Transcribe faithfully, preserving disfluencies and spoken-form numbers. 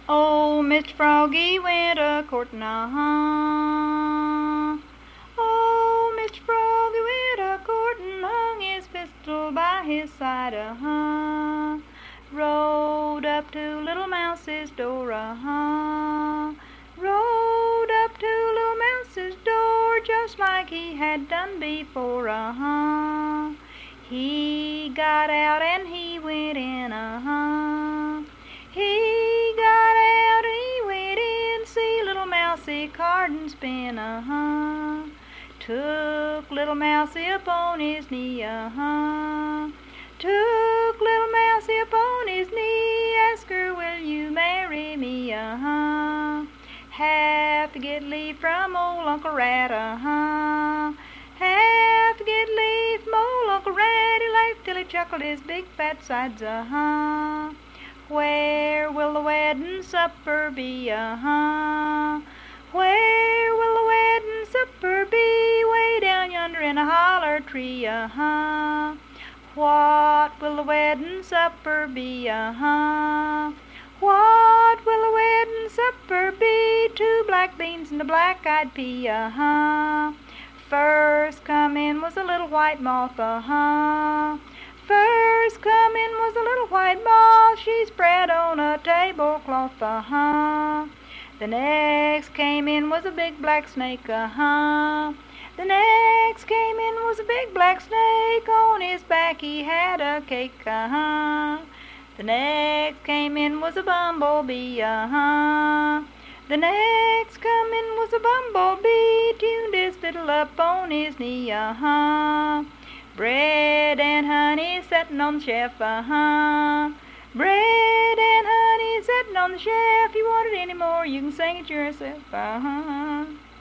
Oh, Mister Froggy went a-courtin', uh-huh. Oh, Mister Froggy went a-courtin', hung his pistol by his side, uh-huh. Rode up to little Mouse's door, uh-huh. Rode up to little Mouse's door, just like he had done before, uh-huh. He got out and he went in, uh-huh. He got out and he went in, see little Mousie card and spin, uh-huh. Took little Mousie upon his knee, uh-huh. Took little Mousie upon his knee, asked her, will you marry me, uh-huh. Have to get leave from old Uncle Rat, uh-huh. Have to get leave from old Uncle Rat, he laughed till he chuckled his big fat sides, uh-huh. Where will the wedding supper be, uh-huh? Where will the wedding supper be? Way down yonder in a holler tree, uh-huh. What will the wedding supper be, uh-huh? What will the wedding supper be? Two black beans and a black-eyed pea, uh-huh. First come in was a little white moth, uh-huh. First come in was a little white moth, she spread on a tablecloth, uh-huh. The next came in was a big black snake, uh-huh. The next came in was a big black snake, on his back he had a cake, uh-huh. The next came in was a bumblebee, uh-huh. The next come in was a bumblebee, tuned his fiddle up on his knee, uh-huh. Bread and honey settin' on the shelf, uh-huh. Bread and honey settin' on the shelf. You want it any more, you can sing it yourself, uh-huh.